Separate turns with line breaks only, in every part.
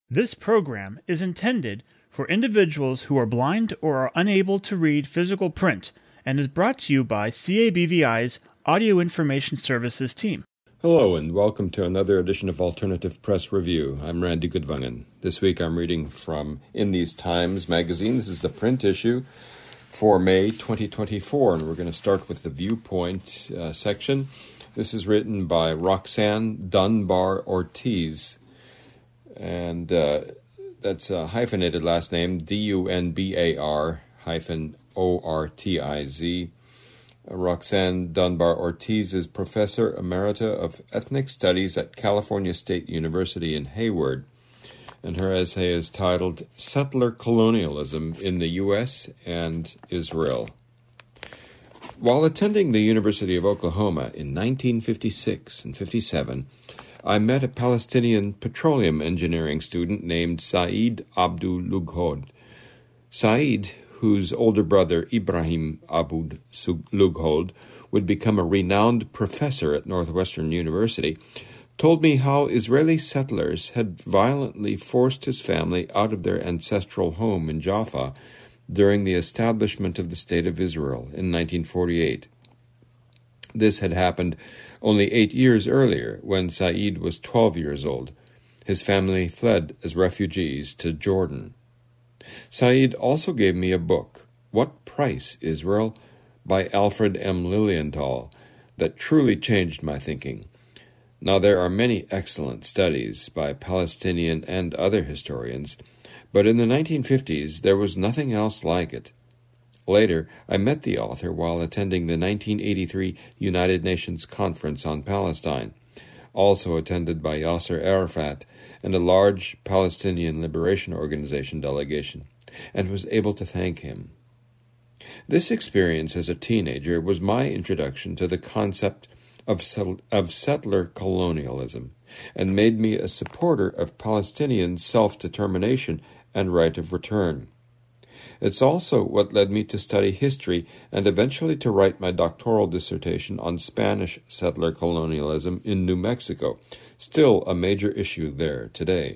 This program is intended for individuals who are blind or are unable to read physical print and is brought to you by CABVI's Audio Information Services team.
Hello and welcome to another edition of Alternative Press Review. I'm Randy Goodvangen. This week I'm reading from In These Times magazine. This is the print issue for May 2024, and we're going to start with the Viewpoint section. This is written by Roxanne Dunbar Ortiz, and that's a hyphenated last name, Dunbar Ortiz. Roxanne Dunbar Ortiz is Professor Emerita of Ethnic Studies at California State University in Hayward, and her essay is titled Settler Colonialism in the U.S. and Israel. While attending the University of Oklahoma in 1956 and 57, I met a Palestinian petroleum engineering student named Saeed Abdul Lughod. Saeed, whose older brother Ibrahim Abud Lughod would become a renowned professor at Northwestern University, told me how Israeli settlers had violently forced his family out of their ancestral home in Jaffa during the establishment of the State of Israel in 1948. This had happened only 8 years earlier, when Saeed was 12 years old. His family fled as refugees to Jordan. Saeed also gave me a book, What Price, Israel? By Alfred M. Lilienthal, that truly changed my thinking. Now, there are many excellent studies by Palestinian and other historians, but in the 1950s there was nothing else like it. Later, I met the author while attending the 1983 United Nations Conference on Palestine, also attended by Yasser Arafat and a large Palestinian Liberation Organization delegation, and was able to thank him. This experience as a teenager was my introduction to the concept of settler colonialism, and made me a supporter of Palestinian self-determination and right of return. It's also what led me to study history and eventually to write my doctoral dissertation on Spanish settler colonialism in New Mexico, still a major issue there today.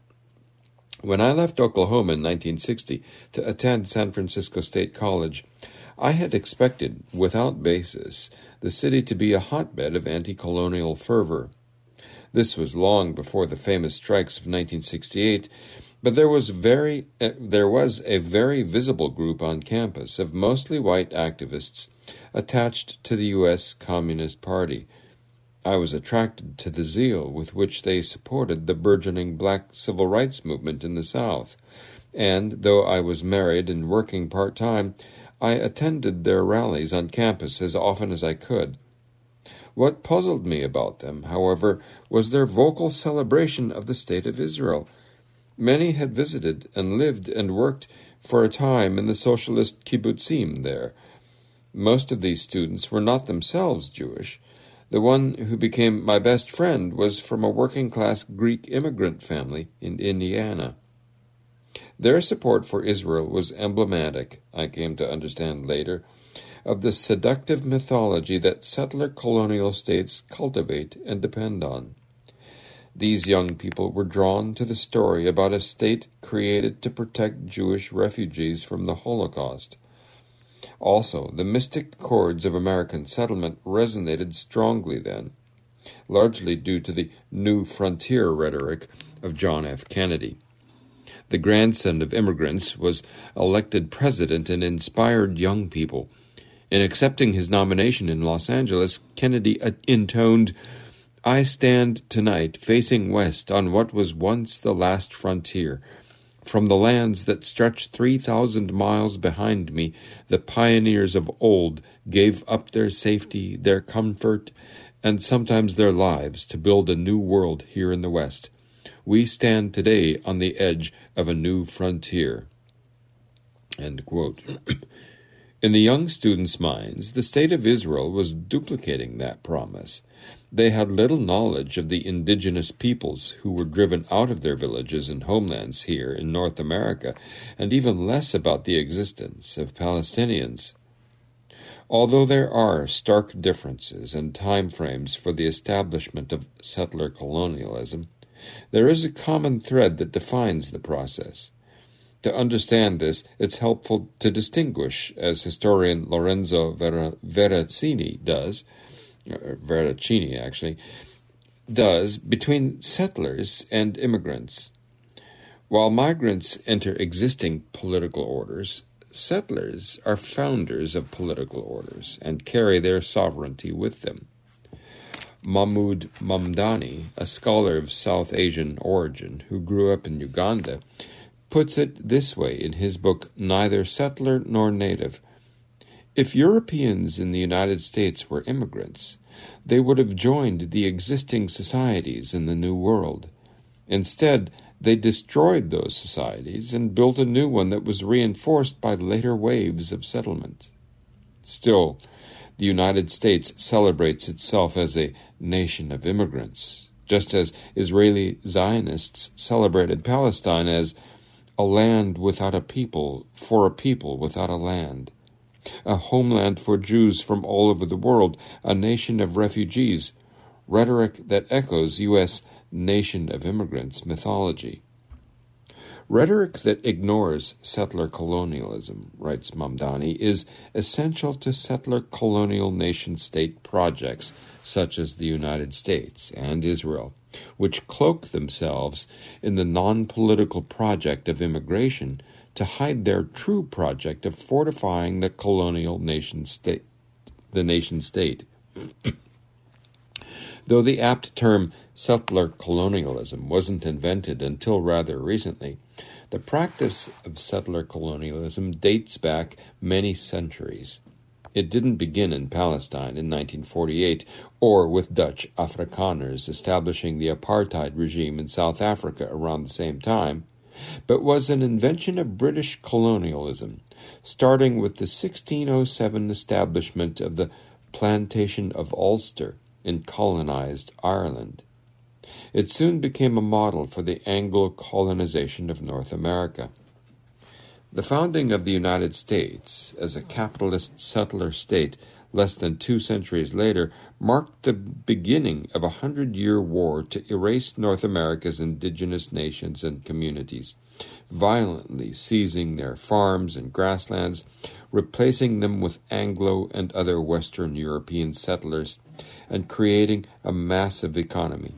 When I left Oklahoma in 1960 to attend San Francisco State College, I had expected, without basis, the city to be a hotbed of anti-colonial fervor. This was long before the famous strikes of 1968, but there was a very visible group on campus of mostly white activists attached to the U.S. Communist Party. I was attracted to the zeal with which they supported the burgeoning black civil rights movement in the South, and though I was married and working part-time, I attended their rallies on campus as often as I could. What puzzled me about them, however, was their vocal celebration of the State of Israel. Many had visited and lived and worked for a time in the socialist kibbutzim there. Most of these students were not themselves Jewish. The one who became my best friend was from a working-class Greek immigrant family in Indiana. Their support for Israel was emblematic, I came to understand later, of the seductive mythology that settler colonial states cultivate and depend on. These young people were drawn to the story about a state created to protect Jewish refugees from the Holocaust. Also, the mystic chords of American settlement resonated strongly then, largely due to the New Frontier rhetoric of John F. Kennedy. The grandson of immigrants was elected president and inspired young people. In accepting his nomination in Los Angeles, Kennedy intoned, "I stand tonight facing west on what was once the last frontier. From the lands that stretch 3,000 miles behind me, the pioneers of old gave up their safety, their comfort, and sometimes their lives to build a new world here in the West. We stand today on the edge of a new frontier." End quote. In the young students' minds, the State of Israel was duplicating that promise. They had little knowledge of the indigenous peoples who were driven out of their villages and homelands here in North America, and even less about the existence of Palestinians. Although there are stark differences and time frames for the establishment of settler colonialism, There is a common thread that defines the process. To understand this, it's helpful to distinguish, as historian Lorenzo Veracini does, between settlers and immigrants. While migrants enter existing political orders, settlers are founders of political orders and carry their sovereignty with them. Mahmoud Mamdani, a scholar of South Asian origin who grew up in Uganda, puts it this way in his book Neither Settler Nor Native. If Europeans in the United States were immigrants, they would have joined the existing societies in the New World. Instead, they destroyed those societies and built a new one that was reinforced by later waves of settlement. Still, the United States celebrates itself as a nation of immigrants, just as Israeli Zionists celebrated Palestine as a land without a people, for a people without a land, a homeland for Jews from all over the world, a nation of refugees, rhetoric that echoes U.S. nation of immigrants mythology. Rhetoric that ignores settler colonialism, writes Mamdani, is essential to settler colonial nation-state projects such as the United States and Israel, which cloak themselves in the non-political project of immigration to hide their true project of fortifying the colonial nation-state. Though the apt term settler colonialism wasn't invented until rather recently, the practice of settler colonialism dates back many centuries. It didn't begin in Palestine in 1948 or with Dutch Afrikaners establishing the apartheid regime in South Africa around the same time, but was an invention of British colonialism, starting with the 1607 establishment of the plantation of Ulster in colonized Ireland. It soon became a model for the Anglo-colonization of North America. The founding of the United States as a capitalist settler state less than 2 centuries later marked the beginning of a 100-year war to erase North America's indigenous nations and communities, violently seizing their farms and grasslands, replacing them with Anglo and other Western European settlers, and creating a massive economy.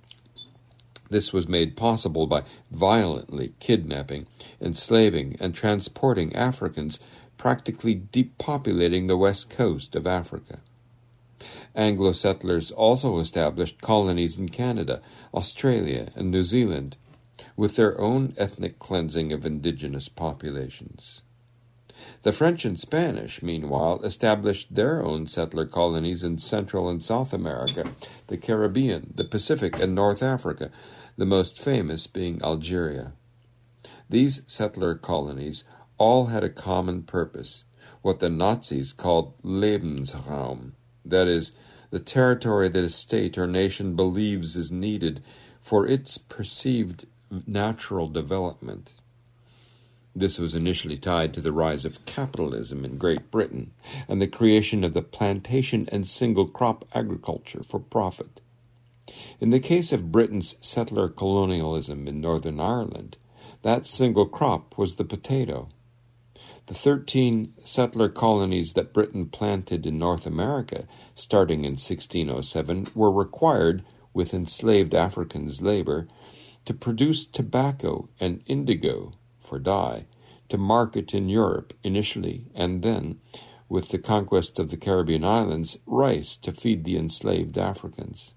This was made possible by violently kidnapping, enslaving, and transporting Africans, practically depopulating the west coast of Africa. Anglo settlers also established colonies in Canada, Australia, and New Zealand, with their own ethnic cleansing of indigenous populations. The French and Spanish, meanwhile, established their own settler colonies in Central and South America, the Caribbean, the Pacific, and North Africa, the most famous being Algeria. These settler colonies all had a common purpose, what the Nazis called Lebensraum, that is, the territory that a state or nation believes is needed for its perceived natural development. This was initially tied to the rise of capitalism in Great Britain and the creation of the plantation and single-crop agriculture for profit. In the case of Britain's settler colonialism in Northern Ireland, that single crop was the potato. The 13 settler colonies that Britain planted in North America, starting in 1607, were required, with enslaved Africans' labor, to produce tobacco and indigo, for dye, to market in Europe initially, and then, with the conquest of the Caribbean islands, rice to feed the enslaved Africans.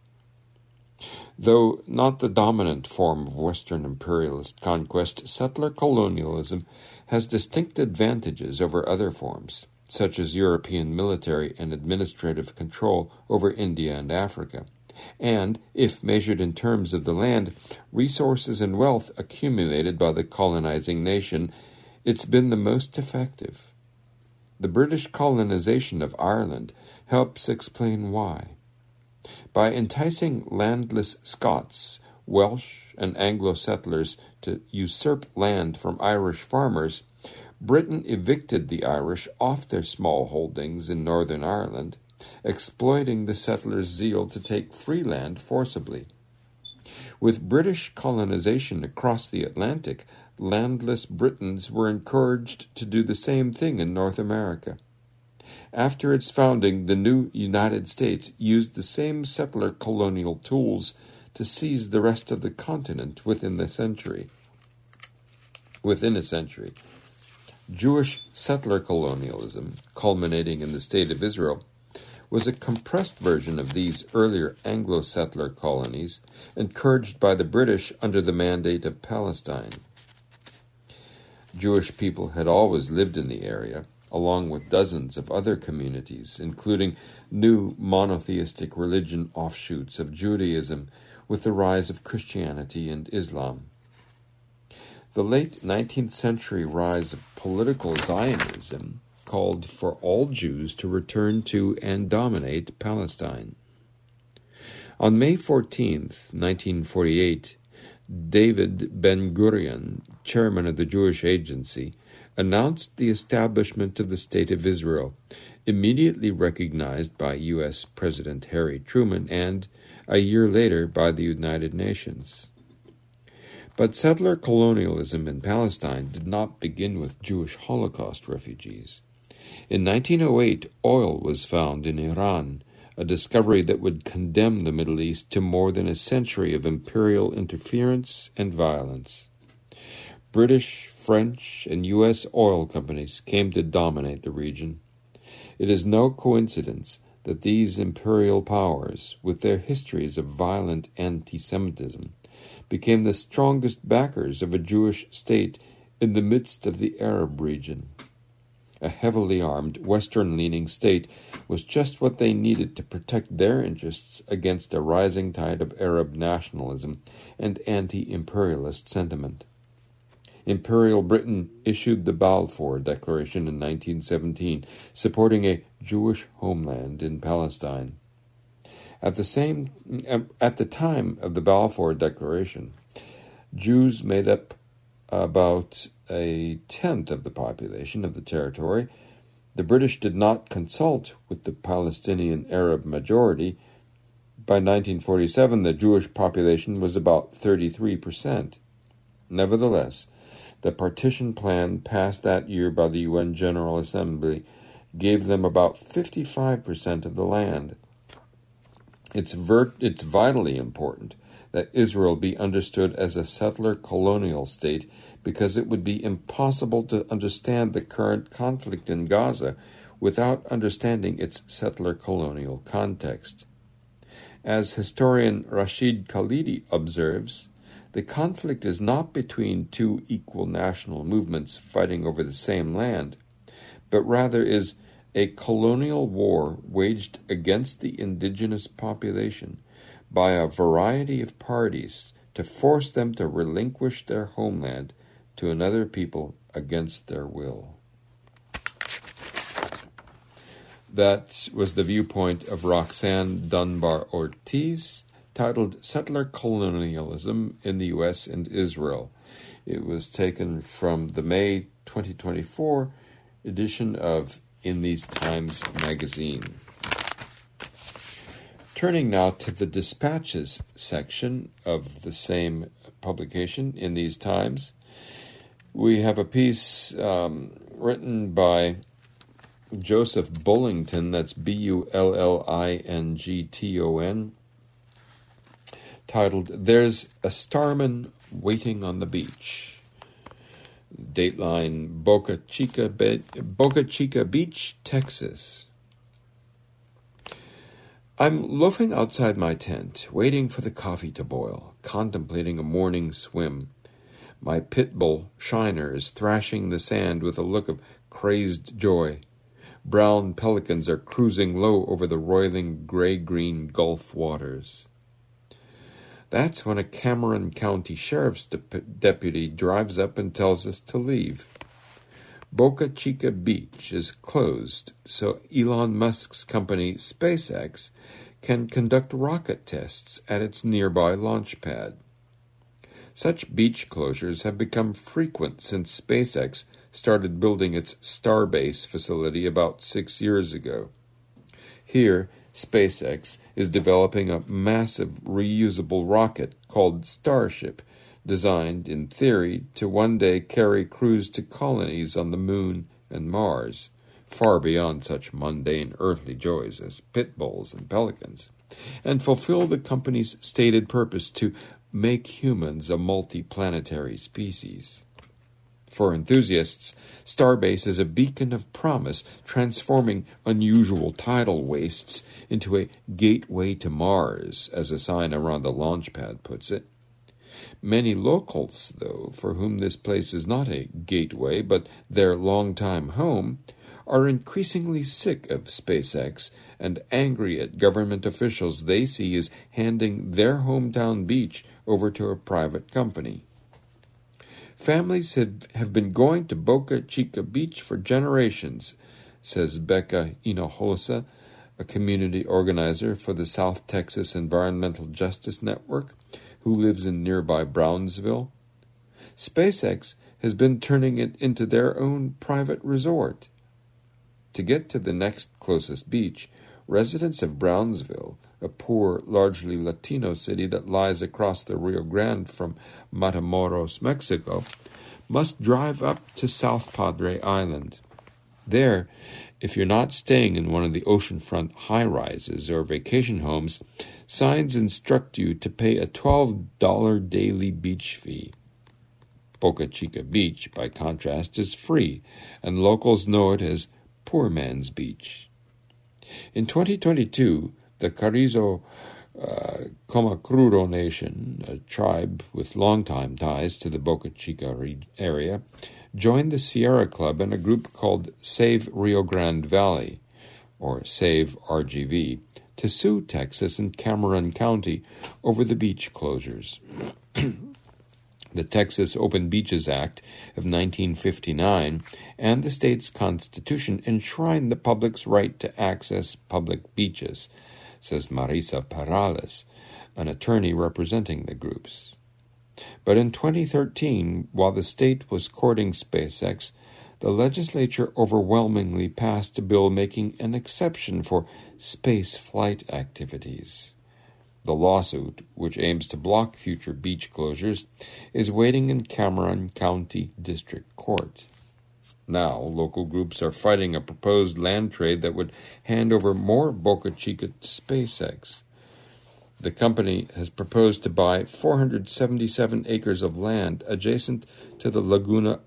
Though not the dominant form of Western imperialist conquest, settler colonialism has distinct advantages over other forms, such as European military and administrative control over India and Africa, and, if measured in terms of the land, resources and wealth accumulated by the colonizing nation, it's been the most effective. The British colonization of Ireland helps explain why. By enticing landless Scots, Welsh, and Anglo settlers to usurp land from Irish farmers, Britain evicted the Irish off their small holdings in Northern Ireland, exploiting the settlers' zeal to take free land forcibly. With British colonization across the Atlantic, landless Britons were encouraged to do the same thing in North America. After its founding, the new United States used the same settler colonial tools to seize the rest of the continent within a century. Jewish settler colonialism, culminating in the State of Israel, was a compressed version of these earlier Anglo-settler colonies, encouraged by the British under the Mandate of Palestine. Jewish people had always lived in the area, along with dozens of other communities, including new monotheistic religion offshoots of Judaism with the rise of Christianity and Islam. The late 19th century rise of political Zionism called for all Jews to return to and dominate Palestine. On May 14, 1948, David Ben-Gurion, chairman of the Jewish Agency, announced the establishment of the State of Israel, immediately recognized by U.S. President Harry Truman and, a year later, by the United Nations. But settler colonialism in Palestine did not begin with Jewish Holocaust refugees. In 1908, oil was found in Iran, a discovery that would condemn the Middle East to more than a century of imperial interference and violence. British, French, and U.S. oil companies came to dominate the region. It is no coincidence that these imperial powers, with their histories of violent anti-Semitism, became the strongest backers of a Jewish state in the midst of the Arab region. A heavily armed, Western-leaning state was just what they needed to protect their interests against a rising tide of Arab nationalism and anti-imperialist sentiment. Imperial Britain issued the Balfour Declaration in 1917, supporting a Jewish homeland in Palestine. At the time of the Balfour Declaration, Jews made up about a tenth of the population of the territory. The British did not consult with the Palestinian Arab majority. By 1947, the Jewish population was about 33%. Nevertheless, the partition plan passed that year by the UN General Assembly gave them about 55% of the land. It's vitally important that Israel be understood as a settler colonial state because it would be impossible to understand the current conflict in Gaza without understanding its settler colonial context. As historian Rashid Khalidi observes, the conflict is not between two equal national movements fighting over the same land, but rather is a colonial war waged against the indigenous population by a variety of parties to force them to relinquish their homeland to another people against their will. That was the viewpoint of Roxanne Dunbar Ortiz, titled Settler Colonialism in the U.S. and Israel. It was taken from the May 2024 edition of In These Times magazine. Turning now to the dispatches section of the same publication, In These Times, we have a piece written by Joseph Bullington, that's Bullington, titled There's a Starman Waiting on the Beach. Dateline Boca Chica Beach, Texas. I'm loafing outside my tent, waiting for the coffee to boil, contemplating a morning swim. My pit bull, Shiner, is thrashing the sand with a look of crazed joy. Brown pelicans are cruising low over the roiling gray-green Gulf waters. That's when a Cameron County Sheriff's deputy drives up and tells us to leave. Boca Chica Beach is closed so Elon Musk's company SpaceX can conduct rocket tests at its nearby launch pad. Such beach closures have become frequent since SpaceX started building its Starbase facility about 6 years ago. Here, SpaceX is developing a massive reusable rocket called Starship, designed, in theory, to one day carry crews to colonies on the Moon and Mars, far beyond such mundane earthly joys as pit bulls and pelicans, and fulfill the company's stated purpose to make humans a multi-planetary species. For enthusiasts, Starbase is a beacon of promise, transforming unusual tidal wastes into a gateway to Mars, as a sign around the launch pad puts it. Many locals, though, for whom this place is not a gateway but their longtime home, are increasingly sick of SpaceX and angry at government officials they see as handing their hometown beach over to a private company. Families have been going to Boca Chica Beach for generations, says Becca Hinojosa, a community organizer for the South Texas Environmental Justice Network, who lives in nearby Brownsville. SpaceX has been turning it into their own private resort. To get to the next closest beach, residents of Brownsville, a poor, largely Latino city that lies across the Rio Grande from Matamoros, Mexico, must drive up to South Padre Island. There, if you're not staying in one of the oceanfront high-rises or vacation homes, signs instruct you to pay a $12 daily beach fee. Boca Chica Beach, by contrast, is free, and locals know it as Poor Man's Beach. In 2022, the Carrizo Comacrudo Nation, a tribe with longtime ties to the Boca Chica area, joined the Sierra Club and a group called Save Rio Grande Valley, or Save RGV, to sue Texas and Cameron County over the beach closures. The Texas Open Beaches Act of 1959 and the state's constitution enshrine the public's right to access public beaches, says Marisa Perales, an attorney representing the groups. But in 2013, while the state was courting SpaceX, the legislature overwhelmingly passed a bill making an exception for space flight activities. The lawsuit, which aims to block future beach closures, is waiting in Cameron County District Court. Now, local groups are fighting a proposed land trade that would hand over more of Boca Chica to SpaceX. The company has proposed to buy 477 acres of land adjacent to the Laguna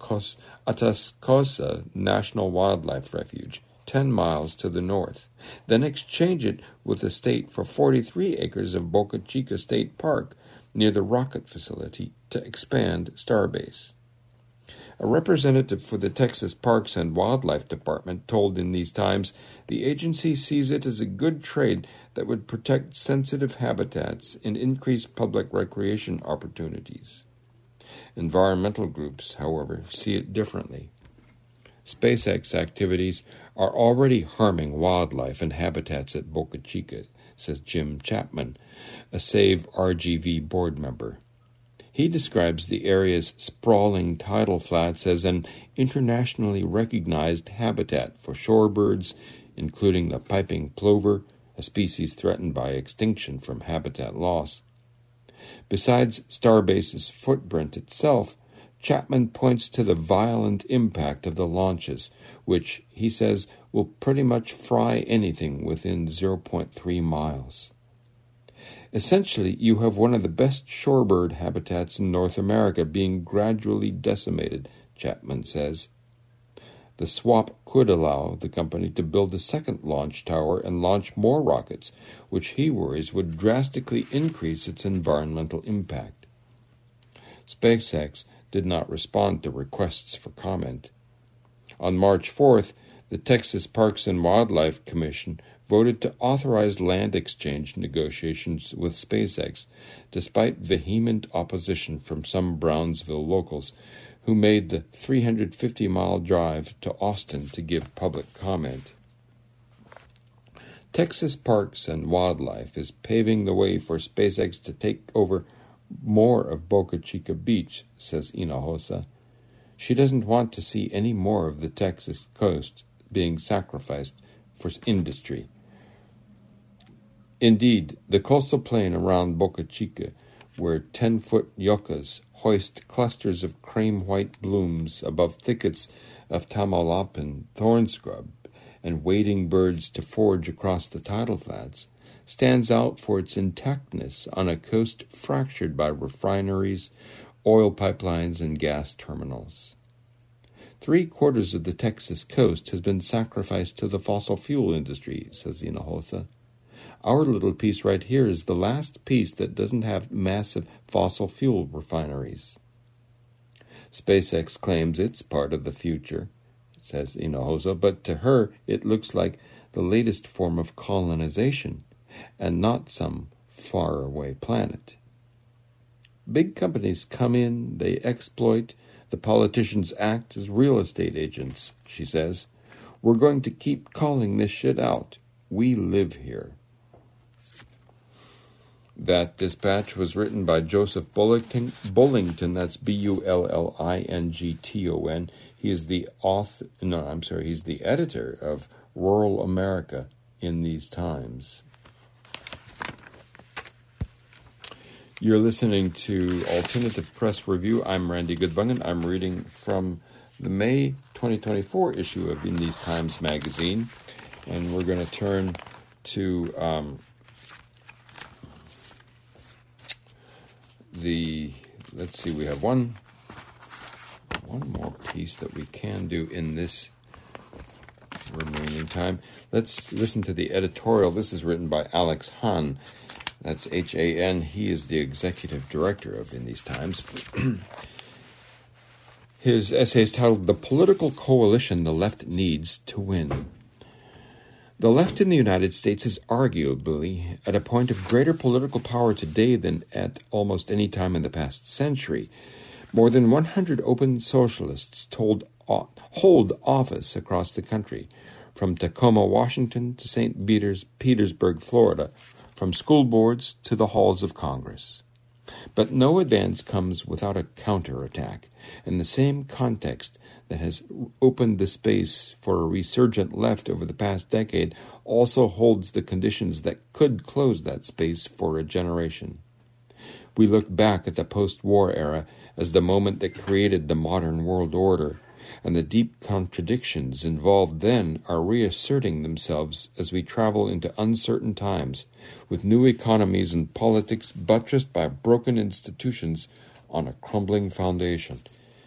Atascosa National Wildlife Refuge, 10 miles to the north, then exchange it with the state for 43 acres of Boca Chica State Park near the rocket facility to expand Starbase. A representative for the Texas Parks and Wildlife Department told In These Times the agency sees it as a good trade that would protect sensitive habitats and increase public recreation opportunities. Environmental groups, however, see it differently. SpaceX activities are already harming wildlife and habitats at Boca Chica, says Jim Chapman, a Save RGV board member. He describes the area's sprawling tidal flats as an internationally recognized habitat for shorebirds, including the piping plover, a species threatened by extinction from habitat loss. Besides Starbase's footprint itself, Chapman points to the violent impact of the launches, which, he says, will pretty much fry anything within 0.3 miles. Essentially, you have one of the best shorebird habitats in North America being gradually decimated, Chapman says. The swap could allow the company to build a second launch tower and launch more rockets, which he worries would drastically increase its environmental impact. SpaceX did not respond to requests for comment. On March 4th, the Texas Parks and Wildlife Commission voted to authorize land exchange negotiations with SpaceX, despite vehement opposition from some Brownsville locals who made the 350-mile drive to Austin to give public comment. Texas Parks and Wildlife is paving the way for SpaceX to take over more of Boca Chica Beach, says Hinojosa. She doesn't want to see any more of the Texas coast being sacrificed for industry. Indeed, the coastal plain around Boca Chica where 10-foot yuccas hoist clusters of cream-white blooms above thickets of tamalapin thorn scrub and wading birds to forage across the tidal flats, stands out for its intactness on a coast fractured by refineries, oil pipelines, and gas terminals. 3/4 of the Texas coast has been sacrificed to the fossil fuel industry, says Hinojosa. Our little piece right here is the last piece that doesn't have massive fossil fuel refineries. SpaceX claims it's part of the future, says Hinojosa, but to her it looks like the latest form of colonization and not some faraway planet. Big companies come in, they exploit, the politicians act as real estate agents, she says. We're going to keep calling this shit out. We live here. That dispatch was written by Joseph Bullington, that's Bullington. He is the he's the editor of Rural America in These Times. You're listening to Alternative Press Review. I'm Randy Goodbungen. I'm reading from the May 2024 issue of In These Times magazine, and we're going to turn to let's see, we have one more piece that we can do in this remaining time. Let's listen to the editorial. This is written by Alex Hahn. That's H-A-N. He is the executive director of In These Times. His essay is titled, The Political Coalition the Left Needs to Win. The left in the United States is arguably at a point of greater political power today than at almost any time in the past century. More than 100 open socialists hold office across the country, from Tacoma, Washington to St. Petersburg, Florida, from school boards to the halls of Congress. But no advance comes without a counterattack, and the same context that has opened the space for a resurgent left over the past decade also holds the conditions that could close that space for a generation. We look back at the post-war era as the moment that created the modern world order, and the deep contradictions involved then are reasserting themselves as we travel into uncertain times, with new economies and politics buttressed by broken institutions on a crumbling foundation.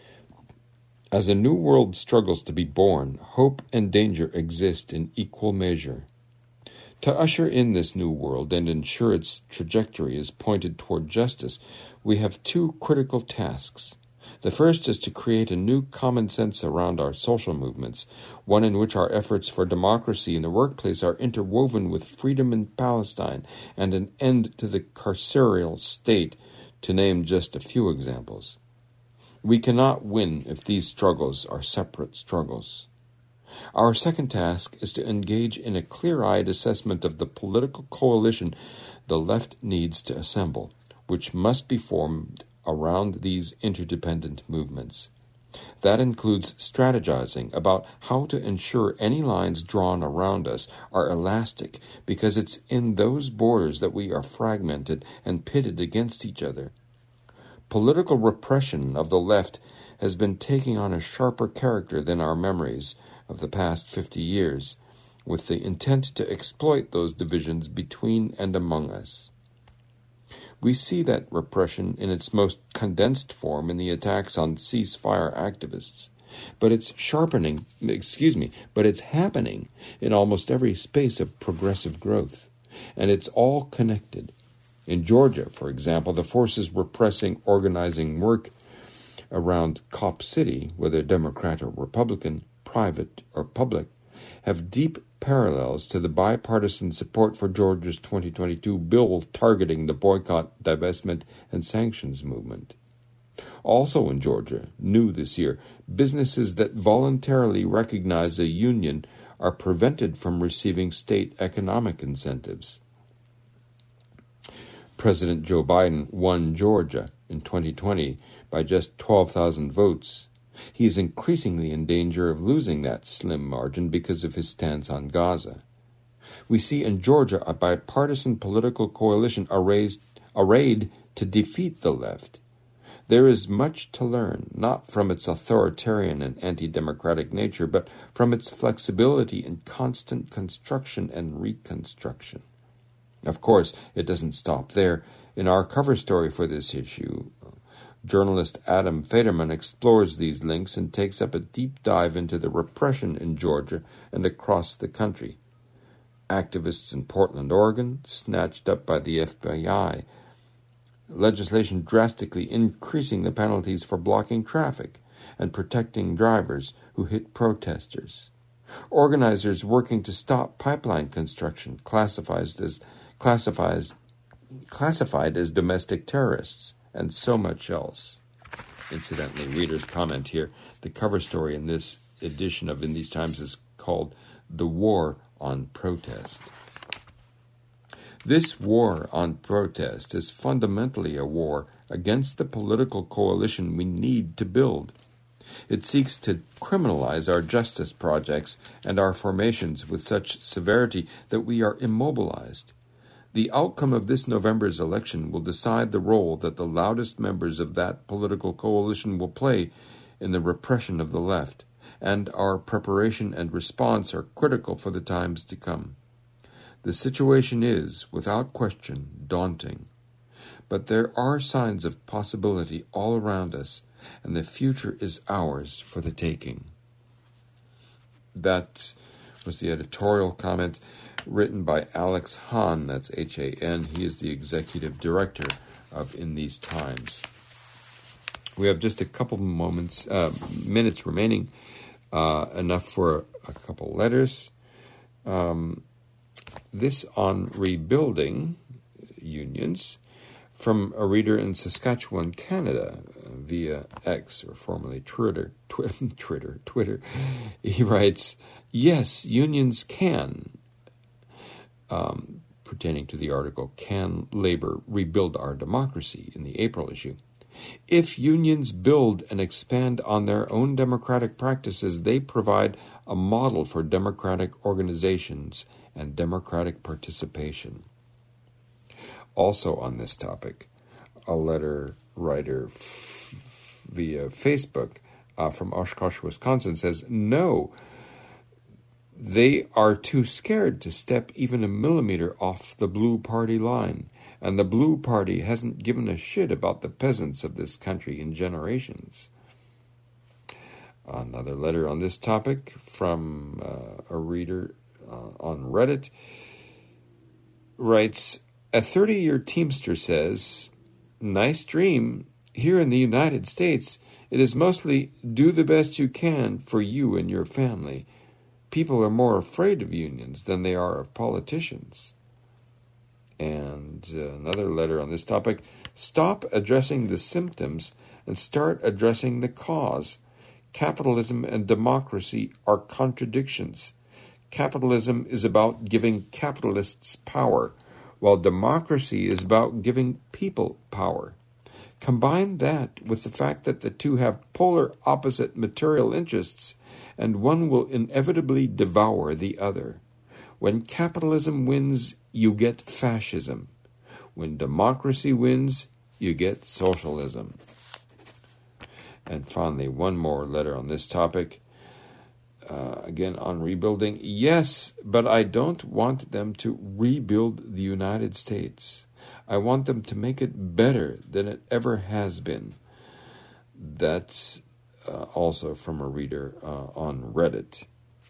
As a new world struggles to be born, hope and danger exist in equal measure. To usher in this new world and ensure its trajectory is pointed toward justice, we have two critical tasks. The first is to create a new common sense around our social movements, one in which our efforts for democracy in the workplace are interwoven with freedom in Palestine and an end to the carceral state, to name just a few examples. We cannot win if these struggles are separate struggles. Our second task is to engage in a clear-eyed assessment of the political coalition the left needs to assemble, which must be formed around these interdependent movements. That includes strategizing about how to ensure any lines drawn around us are elastic, because it's in those borders that we are fragmented and pitted against each other. Political repression of the left has been taking on a sharper character than our memories of the past 50 years, with the intent to exploit those divisions between and among us. We see that repression in its most condensed form in the attacks on ceasefire activists, but it's happening in almost every space of progressive growth, and it's all connected. In Georgia, for example, the forces repressing organizing work around Cop City, whether Democrat or Republican, private or public, have deep parallels to the bipartisan support for Georgia's 2022 bill targeting the boycott, divestment, and sanctions movement. Also in Georgia, new this year, businesses that voluntarily recognize a union are prevented from receiving state economic incentives. President Joe Biden won Georgia in 2020 by just 12,000 votes. He is increasingly in danger of losing that slim margin because of his stance on Gaza. We see in Georgia a bipartisan political coalition arrayed to defeat the left. There is much to learn, not from its authoritarian and anti-democratic nature, but from its flexibility in constant construction and reconstruction. Of course, it doesn't stop there. In our cover story for this issue, journalist Adam Federman explores these links and takes up a deep dive into the repression in Georgia and across the country. Activists in Portland, Oregon, snatched up by the FBI. Legislation drastically increasing the penalties for blocking traffic and protecting drivers who hit protesters. Organizers working to stop pipeline construction classified as domestic terrorists, and so much else. Incidentally, readers comment here, the cover story in this edition of In These Times is called The War on Protest. This war on protest is fundamentally a war against the political coalition we need to build. It seeks to criminalize our justice projects and our formations with such severity that we are immobilized. The outcome of this November's election will decide the role that the loudest members of that political coalition will play in the repression of the left, and our preparation and response are critical for the times to come. The situation is, without question, daunting, but there are signs of possibility all around us, and the future is ours for the taking. That was the editorial comment written by Alex Hahn, that's H-A-N. He is the executive director of In These Times. We have just a couple minutes remaining, enough for a couple letters. This on rebuilding unions from a reader in Saskatchewan, Canada, via X, or formerly Twitter. He writes, yes, unions can, pertaining to the article, Can Labor Rebuild Our Democracy, in the April issue. If unions build and expand on their own democratic practices, they provide a model for democratic organizations and democratic participation. Also on this topic, a letter writer via Facebook from Oshkosh, Wisconsin says, no, they are too scared to step even a millimeter off the blue party line, and the blue party hasn't given a shit about the peasants of this country in generations. Another letter on this topic from a reader on Reddit writes, a 30-year Teamster says, nice dream. Here in the United States, it is mostly do the best you can for you and your family. People are more afraid of unions than they are of politicians. And another letter on this topic, stop addressing the symptoms and start addressing the cause. Capitalism and democracy are contradictions. Capitalism is about giving capitalists power, while democracy is about giving people power. Combine that with the fact that the two have polar opposite material interests, and one will inevitably devour the other. When capitalism wins, you get fascism. When democracy wins, you get socialism. And finally, one more letter on this topic. Again, on rebuilding. Yes, but I don't want them to rebuild the United States. I want them to make it better than it ever has been. That's also from a reader on Reddit.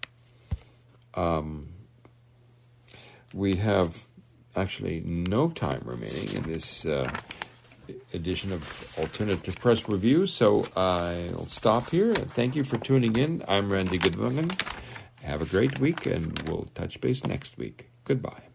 We have actually no time remaining in this edition of Alternative Press Review, so I'll stop here. Thank you for tuning in. I'm Randy Goodwingen. Have a great week, and we'll touch base next week. Goodbye.